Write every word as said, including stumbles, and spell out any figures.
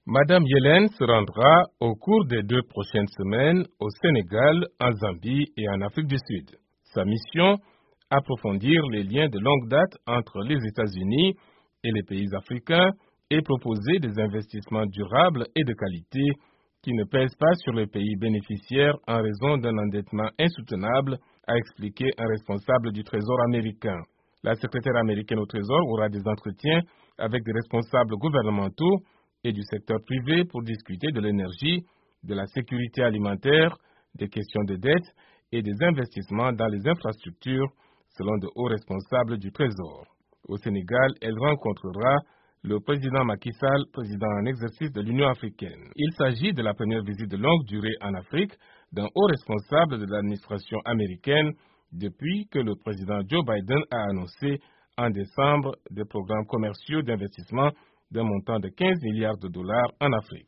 Madame Yellen se rendra au cours des deux prochaines semaines au Sénégal, en Zambie et en Afrique du Sud. Sa mission, approfondir les liens de longue date entre les États-Unis et les pays africains et proposer des investissements durables et de qualité qui ne pèsent pas sur les pays bénéficiaires en raison d'un endettement insoutenable, a expliqué un responsable du Trésor américain. La secrétaire américaine au Trésor aura des entretiens avec des responsables gouvernementaux et du secteur privé pour discuter de l'énergie, de la sécurité alimentaire, des questions de dette et des investissements dans les infrastructures, selon de hauts responsables du Trésor. Au Sénégal, elle rencontrera le président Macky Sall, président en exercice de l'Union africaine. Il s'agit de la première visite de longue durée en Afrique d'un haut responsable de l'administration américaine depuis que le président Joe Biden a annoncé en décembre des programmes commerciaux d'investissement d'un montant de quinze milliards de dollars en Afrique.